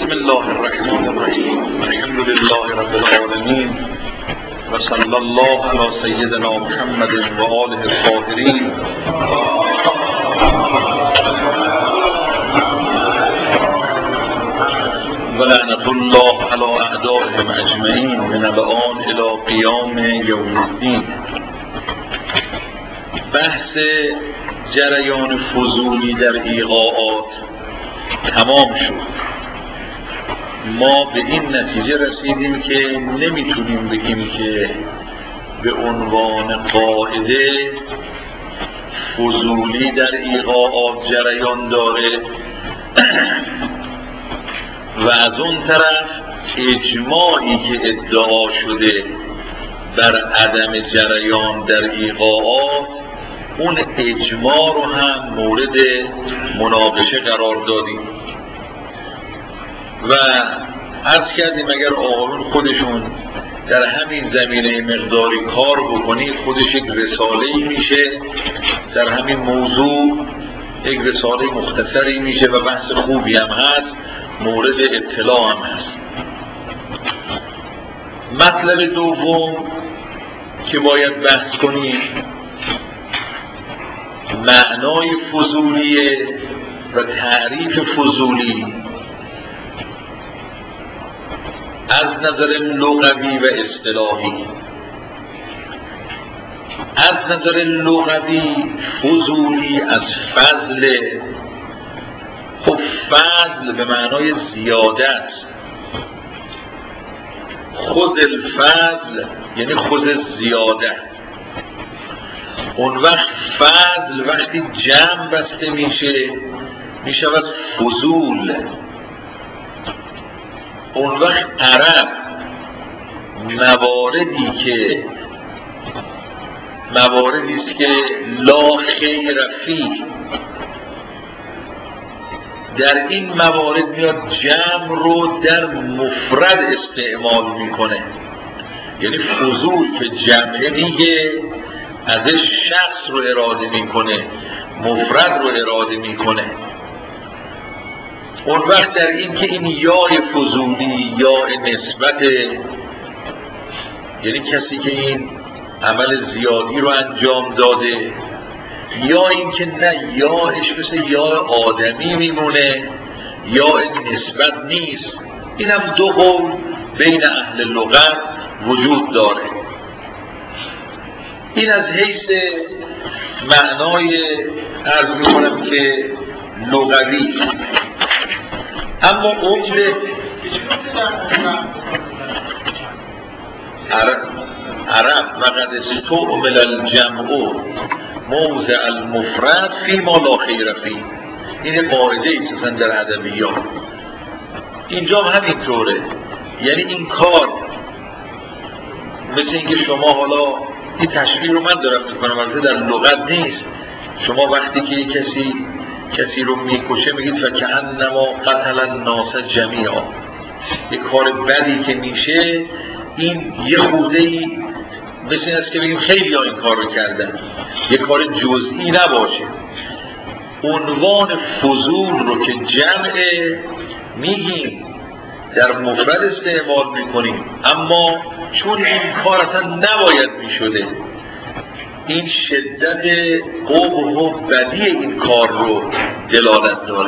بسم الله الرحمن الرحیم. الحمد لله رب العالمین و صلی الله علی سیدنا محمد و آله الطاهرین. و لعنت الله علی اعدائهم اجمعین من الآن الی قیام یوم الدین. بحث جریان فضولی در ایقاعات تمام شد. ما به این نتیجه رسیدیم که نمیتونیم بگیم که به عنوان قاعده فضولی در ایقاعات جریان داره و از اون طرف اجماعی که ادعا شده بر عدم جریان در ایقاعات، اون اجماع رو هم مورد مناقشه قرار دادیم و عرض کردیم اگر آقایون خودشون در همین زمینه مقداری کار بکنید خودش یک رساله‌ای میشه، در همین موضوع یک رساله مختصری میشه و بحث خوبی هم هست، مورد اطلاع هم هست. مطلب دوم که باید بحث کنیم معنای فضولیه و تعریف فضولی از نظر لغوی و اصطلاحی. از نظر لغوی فضولی از فضل، خب فضل به معنای زیاده است. خذ الفضل یعنی خذ زیاده. اون وقت فضل وقتی جمع بسته میشه میشود فضول. اون وقت عرب مواردی است که لا خیر فیه، در این موارد میاد جمع رو در مفرد استعمال میکنه. یعنی فضول که جمعه میگه ازش شخص رو اراده میکنه، مفرد رو اراده میکنه. اون وقت در این که این یای فضولی یا نسبت، یعنی کسی که این عمل زیادی رو انجام داده، یا این که نه یاش مثل یا آدمی میمونه یا نسبت نیست، این هم دو قول بین اهل لغت وجود داره. این از حیث معنای عرض میکنم که لغوی. اما عمده عرب و قد استعمل الجمع موضع المفرد فی ما لا خیر فیه، این قاعده ایست در ادبیات. اینجا هم همینطوره. یعنی این کار مثل اینکه شما حالا این تشبیه رو من دارم میکنم البته در لغت نیست، شما وقتی که کسی رو میکشه میگید فکأنما قتل الناس جمیعا. یک کار بدی که میشه این یه خوده‌ای مثل این است که بگیم خیلی ها این کار رو کردن، یک کار جزئی نباشه. عنوان فضول رو که جمعه میگیم در مفرد استعمال میکنیم، اما چون این کار اصلا نباید میشده، این شدت قبح و بدی این کار رو دلالت داره.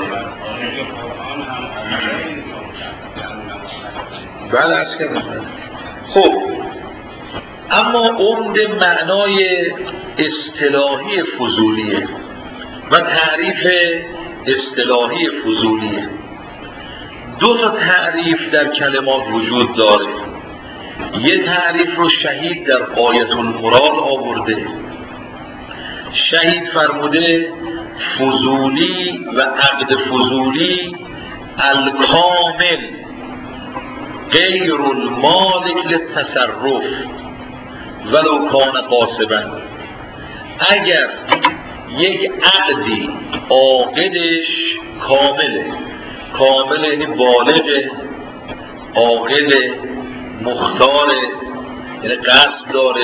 بله از که خب اما عمده معنای اصطلاحی فضولیه و تعریف اصطلاحی فضولیه. دو تا تعریف در کلمات وجود داره. یه تعریف رو شهید در آیت المراد آورده. شهید فرموده فضولی و عقد فضولی الکامل غیر المالک للتصرف ولو کان قاصبا. اگر یک عقدی عاقدش کامل یعنی بالغه، عاقل، مختاره، یعنی قصد داره،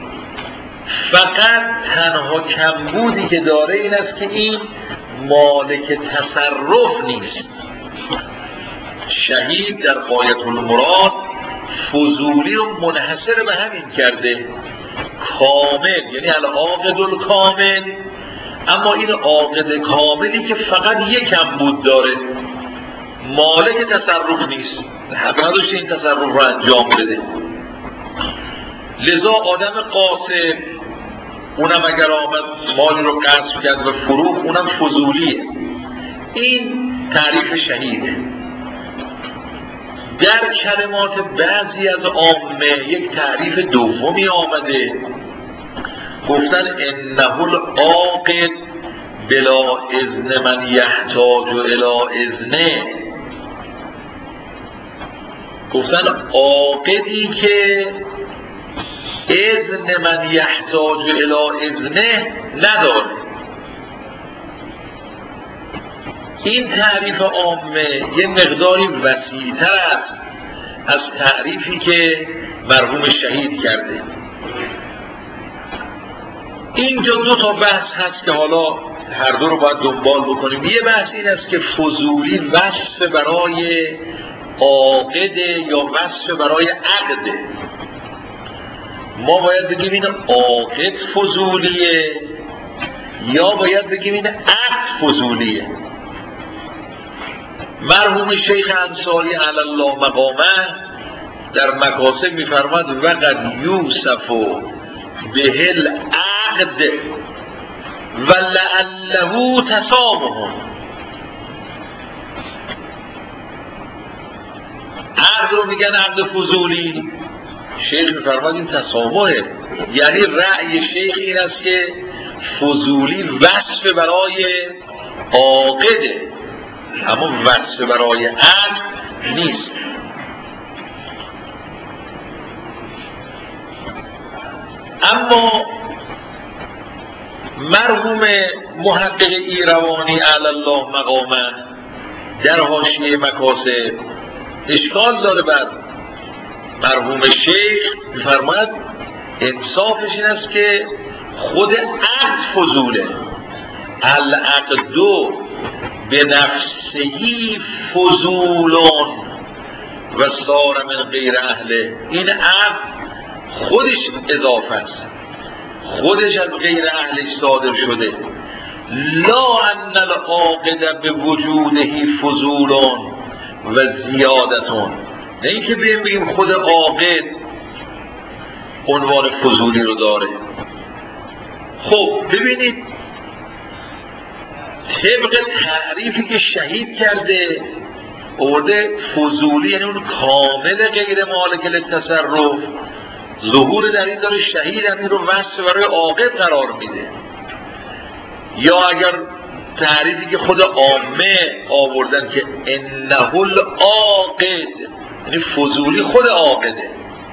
فقط تنها کمبودی که داره این است که این مالک تصرف نیست. شهید در غایة المراد فضولی رو منحصر به همین کرده، کامل، یعنی العاقد الکامل. اما این عاقد کاملی که فقط یک کمبود داره، مالک تصرف نیست، حق نداشته این تصرف رو انجام بده. لذا آدم قاصد، اونم اگر آمد مالی رو قصد کرد و فروخت، اونم فضولیه. این تعریف شهیده. در کلمات بعضی از عامه یک تعریف دومی آمده، گفتن انه العاقد بلا اذن من یحتاج الی اذنه. گفتن عاقدی که اذن من یحتاج الی اذنه نداره. این تعریف عامه یه مقداری وسیع‌تر است از تعریفی که مرحوم شهید کرده. اینجا دو تا بحث هست که حالا هر دو رو باید دنبال بکنیم. یه بحث این است که فضولی وصف برای عاقده یا وصف برای عقده. ما باید بگیم این عاقد فضولیه یا باید بگیم این عقد فضولیه. مرحوم شیخ انصاری علی الله مقامه در مکاسب می‌فرماد وقد یوسف به العقد و لعله تسامح. عقد رو میگن عقد فضولی، شیخ می‌فرماد این تسامحه. یعنی رأی شیخ این است که فضولی وصف برای عاقده اما وصف برای عقد نیست. اما مرحوم محقق ایروانی علی الله مقامه در حاشیه مکاسب اشکال داره بر مرحوم شیخ، می‌فرماید انصافش این است که خود عقد فضوله. العقد به نفسهی فضولون و صار من غیر اهله. این عقد خودش اضافه است، خودش از غیر اهلش صادر شده. لا ان العاقد به وجوده فضولون و زیادتون. نه اینکه بگیم خود عاقد عنوان فضولی رو داره. خب ببینید طبق تعریفی که شهید کرده آورده فضولی یعنی اون کامل غیر مالک للتصرف. ظهور در این داره شهید هم این رو وصف برای عاقد قرار میده. یا اگر تعریفی که خود عامه آوردن که انه العاقد، یعنی فضولی خود عاقده.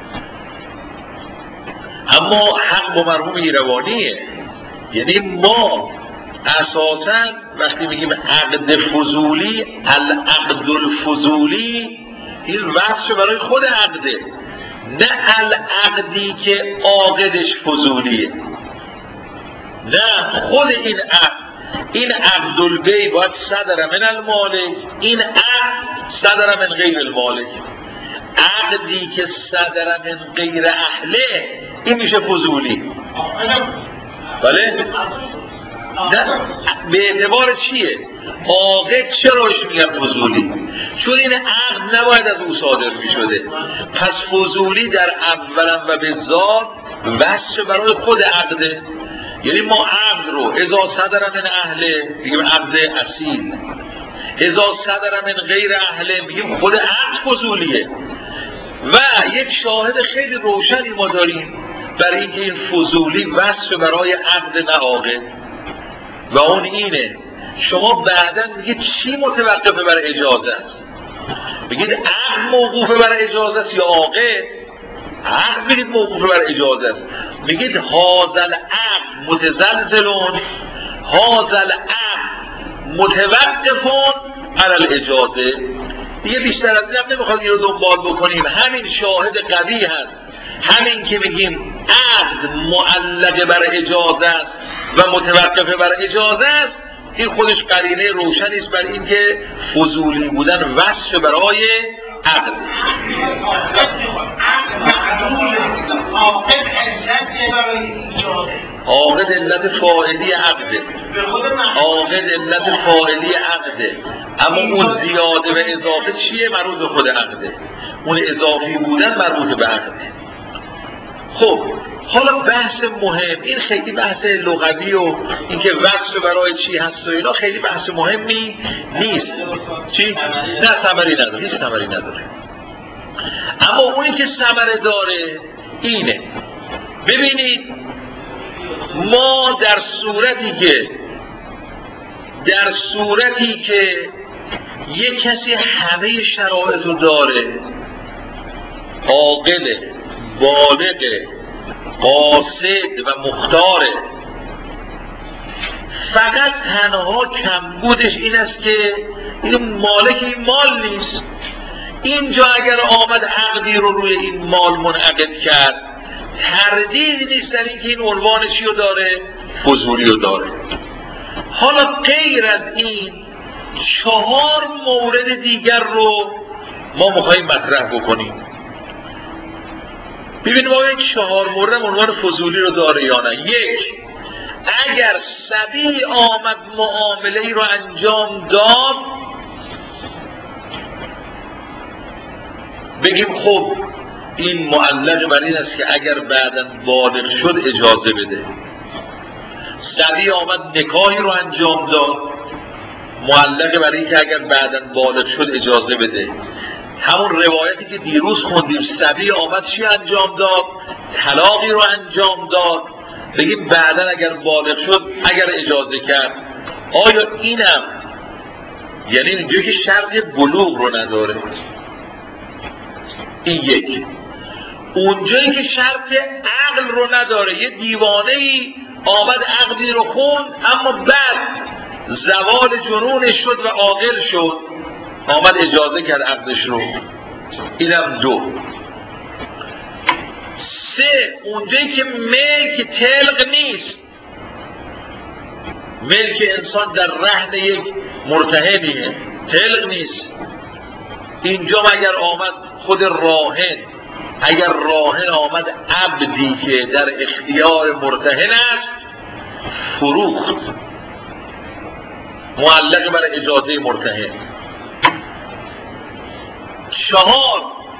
اما حق با مرحوم ایروانیه. یعنی ما اساساً وقتی میگیم عقد فضولی، العقد الفضولی، این وصف برای خود عقده، نه العقدی که عاقدش فضولیه. نه، خود این عقد، این عقد البیع باید صدر من المالک، این عقد صدر من غیر المالک. عقدی که صدر من غیر اهله این میشه فضولی. بله؟ نه، به اعتبار چیه؟ عاقد چراش میگن فضولی؟ چون این عقد نباید از او صادر میشده. پس فضولی در اولا و به ذات وصف برای خود عقده. یعنی ما عقد رو اذا صدر من اهله میگیم عقد اصیل، اذا صدر من غیر اهله میگیم خود عقد فضولیه. و یک شاهد خیلی روشنی ما داریم برای اینکه این فضولی وصف برای عقد نه عاقد، و اون اینه شما بعداً میگید چی متوقفه بر اجازه است؟ بگید عقد موقوفه بر اجازه است یا عاقد؟ عقد بگید موقوفه بر اجازه است. میگید هازل عقد متزلزلون، هازل عقد متوقفون علی الاجازه. دیگه بیشتر از این هم نمیخواد این رو دنبال بکنیم. همین شاهد قوی هست، همین که میگیم عقد معلق بر اجازه است و متوقفه بر اجازه است، این خودش قرینه روشنی است بر اینکه فضولی بودن وصف برای عقل. عاقد علت فاعلی عقده، عاقد علت فاعلی عقده، اما اون زیاده و اضافه چیه؟ مربوط به خود عقده، اون اضافی بودن مربوط به عقده. خب حالا بحث مهم، این خیلی بحث لغوی و اینکه وصف برای چی هست و اینا خیلی بحث مهمی نیست. چی؟ نه ثمری نداره، هیچ ثمری نداره. اما اونی که ثمره داره اینه، ببینید ما در صورتی که یک کسی همه شرایط رو داره، عاقل، بالغ، قاصد و مختاره، فقط تنها کمبودش این است که این مالک این مال نیست. اینجا اگر آمد عقدی رو روی این مال منعقد کرد، تردیدی نیست در این که این عنوان چی رو داره؟ فضولی رو داره. حالا غیر از این 4 مورد دیگر رو ما میخواییم مطرح بکنیم. ببینیم آیا این 4 مورد عنوان فضولی رو داره یا نه. 1، اگر صبی آمد معامله ای رو انجام داد، بگیم خب این معلق بر این است که اگر بعداً بالغ شد اجازه بده. صبی آمد نکاحی رو انجام داد، معلق بر این که اگر بعداً بالغ شد اجازه بده. همون روایتی که دیروز خوندیم، صبی آمد چی انجام داد؟ طلاقی رو انجام داد، بگیم بعداً اگر بالغ شد اگر اجازه کرد. آیا اینم یعنی اینجا که شرط بلوغ رو نداره؟ این 1. اونجایی که شرط عقل رو نداره، یه دیوانه‌ای آمد عقدی رو خوند اما بعد زوال جنونش شد و عاقل شد، آمد اجازه کرد عقدش رو، اینم 2. 3، اونجایی که ملک طلق نیست، ملک انسان در رهن یک مرتهنیه، طلق نیست. اینجا اگر آمد خود راهن، اگر راهن آمد عبدی که در اختیار مرتهن است فروخت، معلق بر اجازه مرتهن. 4،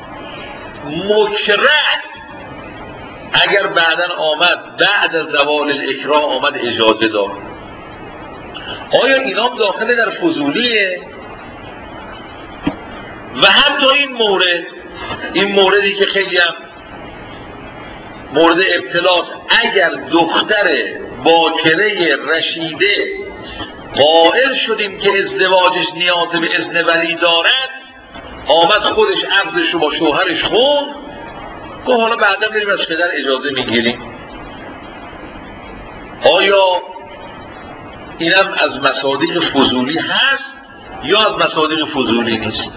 مکره اگر بعداً آمد بعد از زوال الاکراه آمد اجازه داد. آیا اینام داخل در فضولیه؟ و حتی این موردی که خیلی هم مورد ابتلاست، اگر دختر باکره رشیده قائل شدیم که ازدواجش نیاز به اذن ولی دارد، آمد خودش عقدش رو با شوهرش خوند، گفت حالا بعدا بریم از پدر اجازه میگیریم. آیا اینم از مصادیق فضولی هست یا از مصادیق فضولی نیست؟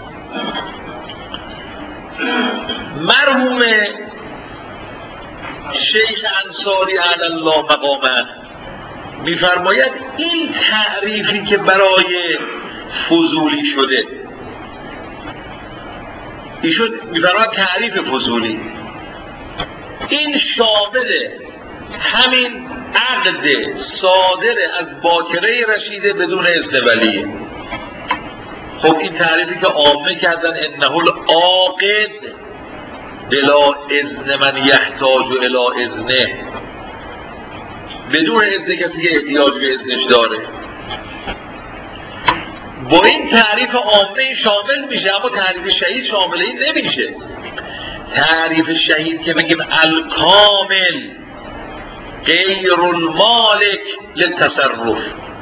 مرحوم شیخ انصاری علی الله مقامه میفرماید این تعریفی که برای فضولی شده، ایشون میفرماید تعریف فضولی این شامل همین عقد صادر از باکره رشیده بدون اذن ولیه. خب این تعریفی که عامه کردن، انه العاقد بلا اذن من یحتاج الی اذنه، بدون اذن کسی که احتیاج به اذنش داره، با این تعریف عامه شامل میشه، اما تعریف شهید شامل این نمیشه. تعریف شهید که بگیم الکامل غیر المالک للتصرف،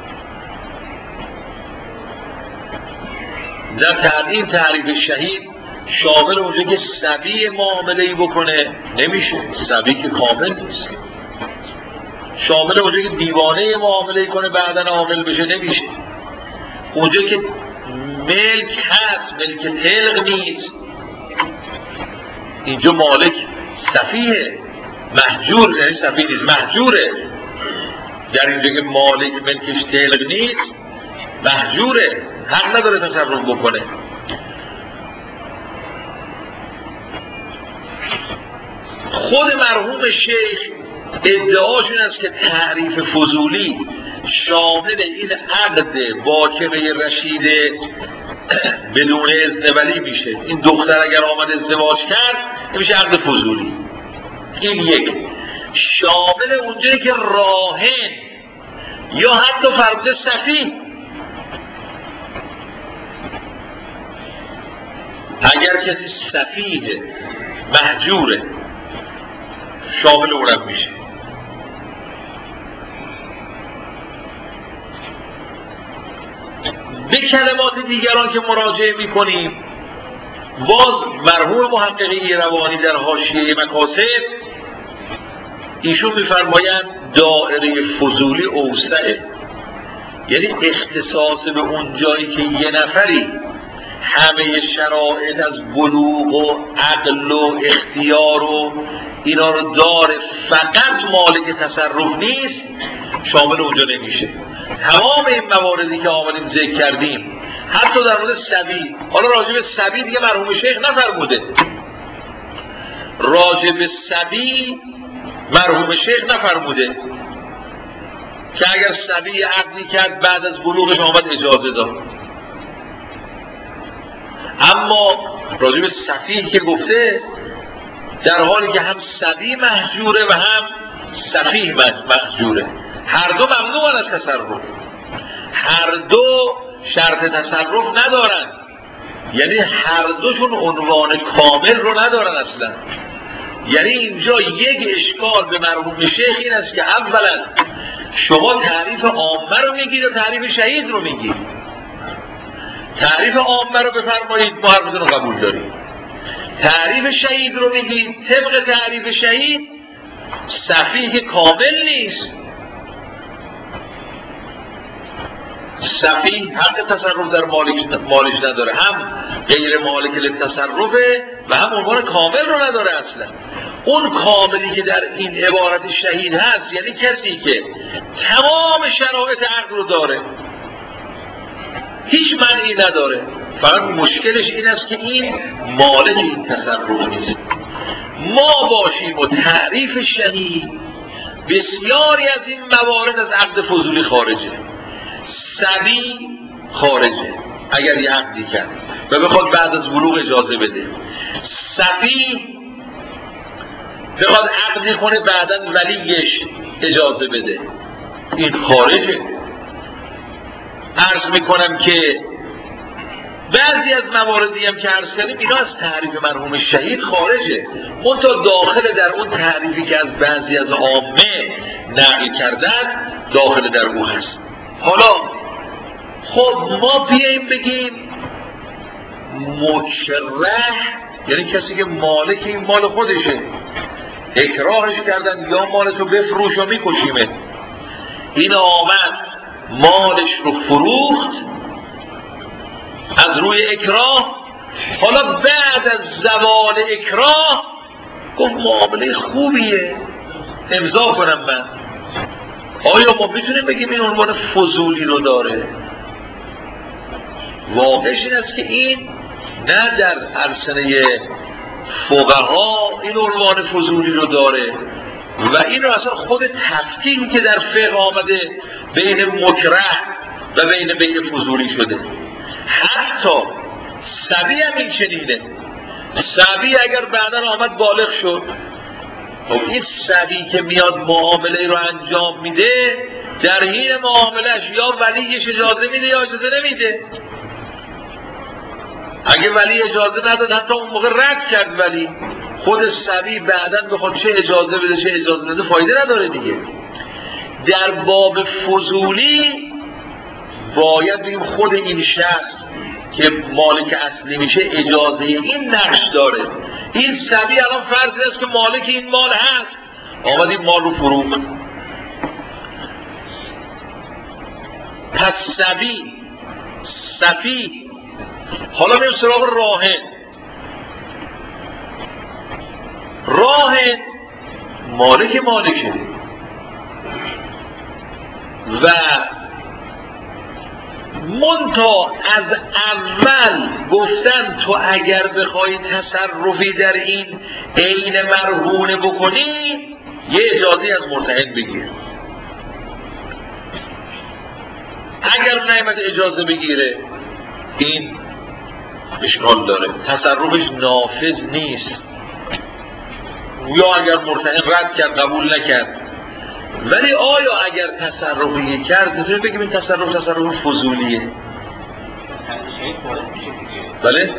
در این تعریف شهید شامل اونجا که صبی معامله‌ای بکنه نمیشه، صبی که کامل نیست. شامل اونجا که دیوانه معامله‌ای کنه بعداً عاقل بشه نمیشه. اونجا که ملک هست، ملک طلق نیست، اینجا مالک صفیه، محجور، یعنی صفی نیست، محجوره. در اینجا که مالک ملکش دلق نیست محجوره، حق نداره تصرف بکنه. خود مرحوم شیخ ادعاشون است که تعریف فضولی شامل این عقد باکره رشیده بدون اذن ولی میشه. این دختر اگر آمد ازدواج کرد میشه عقد فضولی. این یک. شامل اونجایی که راهن یا حتی فرموده صفیح، اگر کسی صفیه محجوره شامل اونم میشه. به کلمات دیگران که مراجعه میکنیم، باز مرحوم محقق ایروانی در حاشیه مکاسب ایشون میفرمایند دایره فضولی اوسعه، یعنی اختصاص به اون جایی که یه نفری همه شرایط از بلوغ و عقل و اختیار و اینا رو داره، فقط مالک تصرف نیست، شامل اونجا نمیشه. تمام این مواردی که آمدیم ذکر کردیم، حتی در مورد صبی، حالا راجع به صبی دیگه مرحوم شیخ نفرموده، راجع به صبی مرحوم شیخ نفرموده که اگر صبی عقدی کرد بعد از بلوغش آمد اجازه داد. اما راجع به صفیح که گفته، در حالی که هم صبی محجوره و هم صفیح محجوره، هر دو ممنوعن از تصرف، هر دو شرط تصرف ندارن، یعنی هر دوشون عنوان کامل رو ندارن اصلا. یعنی اینجا یک اشکال به مرحوم شیخ این است که اولا شما تعریف عامه رو میگید و تعریف شهید رو میگید. تعریف عامه رو بفرمایید، ما حرفتون رو قبول داریم. تعریف شهید رو میگید، طبق تعریف شهید صفیح کامل نیست، صفیح حق تصرف در مالش نداره، هم غیر مالک للتصرفه و هم عنوان کامل رو نداره اصلا. اون کاملی که در این عبارت شهید هست یعنی کسی که تمام شرایط عقل رو داره، هیچ معنی نداره، فقط مشکلش این است که این مالک این تصرف نیست. ما باشیم و تعریف شهید بسیاری از این موارد از عقد فضولی خارجه. صبی خارجه اگر یه عقدی کرد و بخواد بعد از بلوغ اجازه بده، صفی بخواد عقدی کنه بعداً ولیش اجازه بده، این خارجه. عرض میکنم که بعضی از مواردی هم که عرض کردیم اینا از تعریف مرحوم شهید خارجه، منتها داخل در اون تعریفی که از بعضی از عامه نقل کردن داخل در او هست. حالا خب ما بیاییم بگیم مکره، یعنی کسی که مالک این مال خودشه، اکراهش کردن یا مالتو بفروش و میکشیمه، این آمد مالش رو فروخت از روی اکراه، حالا بعد از زوال اکراه گفت معامله خوبیه امضا کنم من. آیا ما میتونیم بگیم این عنوان فضولی رو داره؟ واقعش این است که این نه در ارسنه فقها این عنوان فضولی رو داره و این رو اصلا خود تفکیکی که در فقه آمده بین مکره و بین فضولی شده. حتی صبی هم این چنینه. صبی اگر بعدا آمد بالغ شد، خب این صبی که میاد معامله رو انجام میده، در حین معاملهش یا ولیش اجازه میده یا اجازه نمیده. اگه ولی اجازه نداد حتی اون موقع رد کرد، ولی خود صبی بعداً بخواد چه اجازه بده چه اجازه نده فایده نداره دیگه. در باب فضولی باید بگیم خود این شخص که مالک اصلی میشه اجازه این نقش داره. این صبی الان فرض است که مالک این مال هست، آمد این مال رو فروخت. پس صفی. حالا میریم سراغ راهن مالکه. و منتها از اول گفتن تو اگر بخوای تصرفی در این عین مرهونه بکنی یه اجازه از مرتهن بگیر. اگر نعمت اجازه بگیره این اشکال داره، تصرفش نافذ نیست. یا اگر مرتهن رد کرد قبول نکرد. ولی آیا اگر تصرفی کرد میتونیم بگیم این تصرف فضولیه؟ بله؟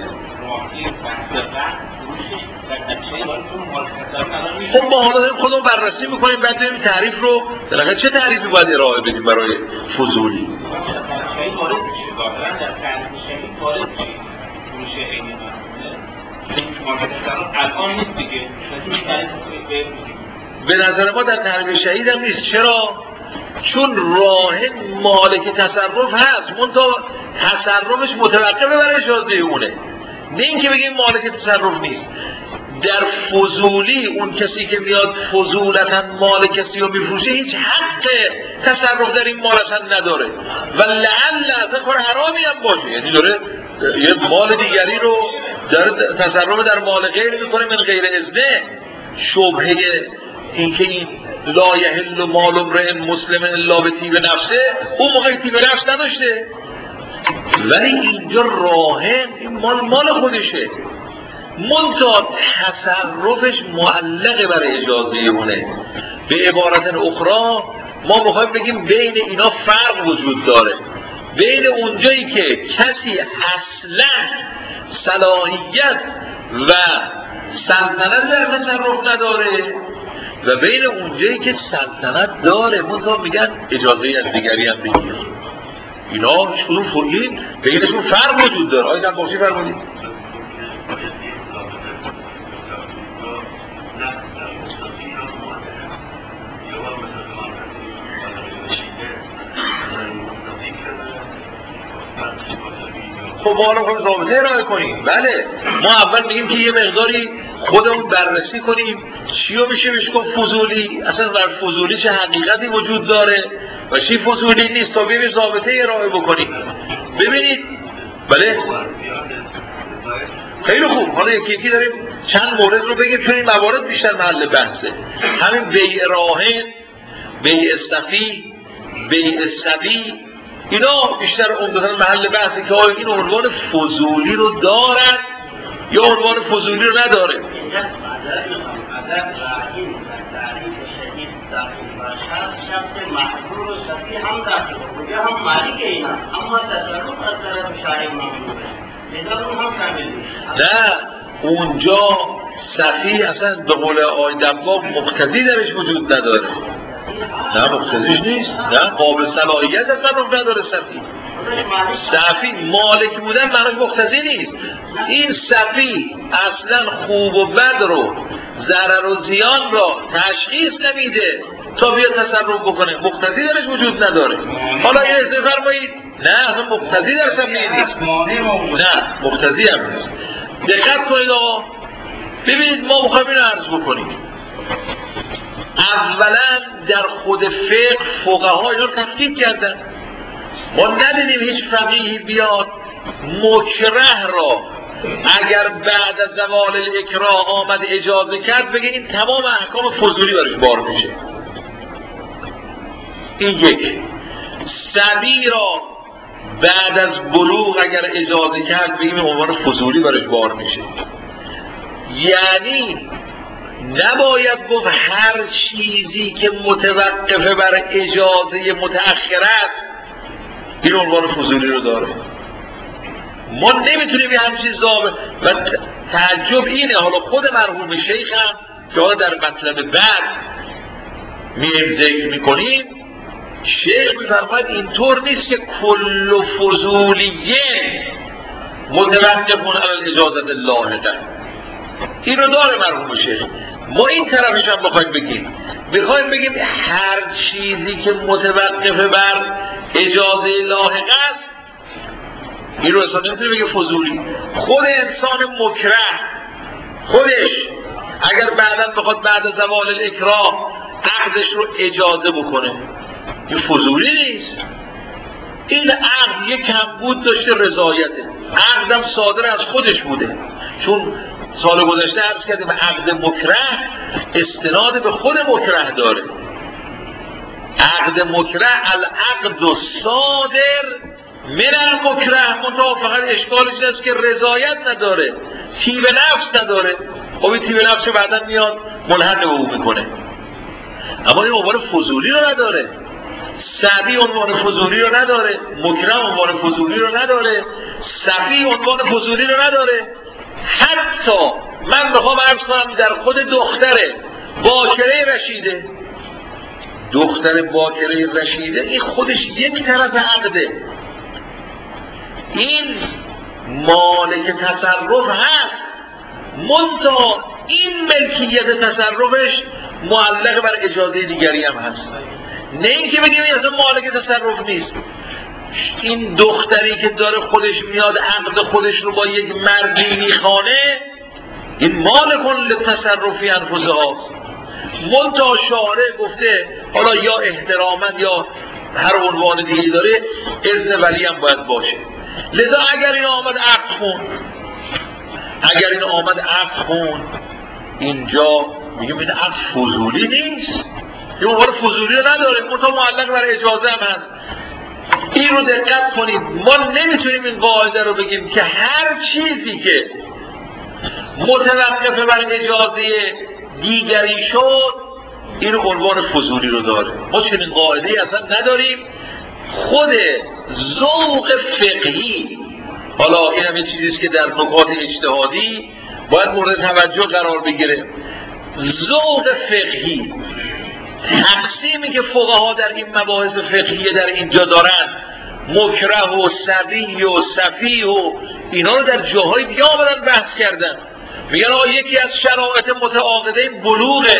خب ما حالا خودمون بررسی میکنیم بعد ببینیم تعریف رو بالاخره چه تعریفی باید ارائه بدیم برای فضولی. به نظر ما در تعریف شهید هم نیست. چرا؟ چون راهن مالک تصرف هست، منتها تصرفش متوقفه بر اجازه اونه، نه اینکه بگیم مالک تصرف نیست. در فضولی اون کسی که میاد فضولتا مال کسی رو میفروشه هیچ حق تصرف در این مال اصلا نداره و لعل اصلا کار حرامی هم باشه، یعنی داره یه مال دیگری رو داره تصرف در مال غیر میکنه من غیر اذنه. شبهه اینکه این لا یحل مال امرئ مسلم الا بطیب نفسه، اون موقع طیب نفس نداشته، ولی اینجا راهن این مال خودشه، منتها تصرفش معلق بر اجازه اونه. به عبارت اخرى ما میخوایم بگیم بین اینا فرق وجود داره، بین اونجایی که کسی اصلا صلاحیت و سلطنت در تصرف نداره و بین اونجایی که سلطنت داره منتها میگن اجازه از دیگری هم بگیر. اینا هیچ کدوم فرقی بینشون فرق وجود داره. آیا نباشی فرمودید؟ خب حالا خود ضابطه ارائه کنیم. بله ما اول میگیم که یه مقداری خودمون بررسی کنیم چی رو میشه بهش گفت فضولی، اصلا بر فضولی چه حقیقتی وجود داره و چی فضولی نیست تا ببینید ضابطه ارائه بکنیم. ببینید بله خیلی خوب، حالا یکی داریم چند مورد رو بگیم چون این موارد بیشتر محل بحثه. همین بیع راهن، بیع صفی، بیع صبی، اینا بیشتر عمدتاً محل بحثه که آیا این عنوان فضولی رو دارد یا عنوان فضولی رو نداره. نه اونجا صفی اصلا به قول آقای دباغ مقتضی درش وجود نداره. نه مقتضیش نیست، نه قابل صلاحیت تصرف نداره. صفی مالک بودن معناش مقتضی نیست. این صفی اصلا خوب و بد رو، ضرر و زیان را تشخیص نمیده تا بیا تصرف بکنه، مقتضی درش وجود نداره. حالا یه اضافه فرمایید نه اصلا مقتضی در صفی نیست، نه مقتضی هم نیست. دقت کنید آقا، ببینید ما میخوایم اینو عرض بکنیم. اولا در خود فقه فقها اینو تفکیک کردن. ما ندیدیم هیچ فقیهی بیاد مکره را اگر بعد از زوال الاکراه آمد اجازه کرد بگه این تمام احکام فضولی برش بار میشه. این یک. صبی را بعد از بلوغ اگر اجازه کرد بگیم عنوان فضولی برش بار میشه. یعنی نباید گفت هر چیزی که متوقفه بر اجازه متأخر است این عنوان فضولی رو داره. ما نمیتونیم یه همچین ضابط و تعجب اینه. حالا خود مرحوم شیخ هم که حالا در مطلب بعد میریم ذکر میکنیم، شیخ میفرماید اینطور نیست که کل فضولیه متوقفون علی اجازت لاحقه. این رو داره مرحوم شیخ. ما این طرفش هم بخوایم بگیم هر چیزی که متوقفه بر اجازه لاحقه است این رو اصلا نمیتونه بگه فضولی. خود انسان مکره خودش اگر بعدا بخواد بعد از زوال الاکراه عقدش رو اجازه بکنه این فضولی نیست. این عقد یک کمبود داشته، رضایته. عقدم صادر از خودش بوده، چون سال گذشته عرض کردیم عقد مکره استناد به خود مکره داره. عقد مکره العقد صادر من المکره، منتها فقط اشکالش این است که رضایت نداره، طیب نفس نداره. خب این طیب نفس بعدا میاد ملحق به او میکنه. اما این عنوان فضولی رو نداره، سعدی عنوان فضولی رو نداره، مکره عنوان فضولی رو نداره، صفی عنوان فضولی رو نداره. حتی من بخوام عرض کنم در خود دختره باکره رشیده، دختر باکره رشیده این خودش یک طرف عقده. این مالک تصرف هست، منتها این ملکیت تصرفش معلق بر اجازه دیگری هم هست. نه اینکه بگیم این اصلا مالک تصرف نیست. این دختری که داره خودش میاد عقد خودش رو با یک مردی میخوانه، این مالک لتصرفی انفسهاست. منتها شارع گفته حالا یا احتراما یا هر عنوان دیگه داره اذن ولی هم باید باشه. لذا اگر این آمد عقد خون، اینجا میگم این عقد فضولی نیست، یه عنوان فضولی رو نداره، منتها معلق بر اجازه هم هست. این رو دقت کنید. ما نمیتونیم این قاعده رو بگیم که هر چیزی که متوقف بر اجازه دیگری شد این عنوان فضولی رو داره. ما چنین قاعده‌ای اصلا نداریم. خود ذوق فقهی، حالا این هم یه چیزیست که در نکات اجتهادی باید مورد توجه قرار بگیره. ذوق فقهی، تقسیمی که فقها در این مباحث فقهی در اینجا دارن، مکره و صبی و صفی و اینا رو در جاهای دیگه آمدن بحث کردن. میگن یکی از شرایط متعاقده بلوغه،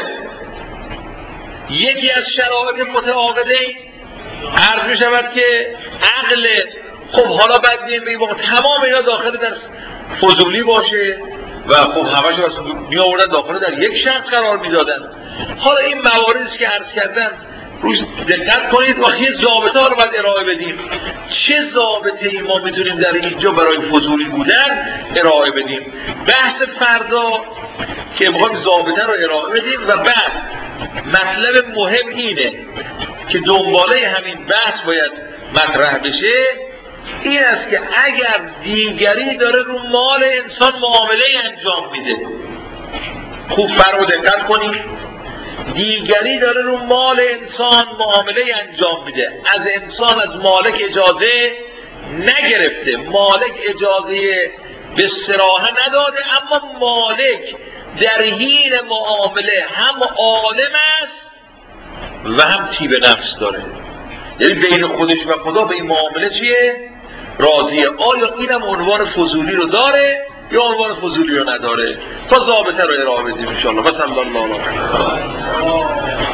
یکی از شرایط متعاقده عرض می شود که عقل. خب حالا بعد بگیم تمام اینا داخل در فضولی باشه و خب همش می آوردن داخل در یک شرط قرار می دادن. حالا این مواردی که عرض کردن روش دقت کنید و یه ضابطه ها رو باید ارائه بدیم. چه ضابطه ای ما میتونیم در اینجا برای فضولی بودن ارائه بدیم. بحث فردا که میخوایم ضابطه رو ارائه بدیم و بعد مطلب مهم اینه که دنباله همین بحث باید مطرح بشه، این است که اگر دیگری داره رو مال انسان معامله انجام میده، خوب فرمود دقت کنید، دیگری داره رو مال انسان معامله انجام میده، از انسان از مالک اجازه نگرفته، مالک اجازه به صراحه نداده، اما مالک در حین معامله هم عالم است و هم طیب نفس داره، یعنی بین خودش و خدا به این معامله چیه؟ راضیه. آیا اینم عنوان فضولی رو داره یا عنوان فضولی رو نداره؟ تا ضابطه رو ارائه بدیم انشاءالله. بسم الله.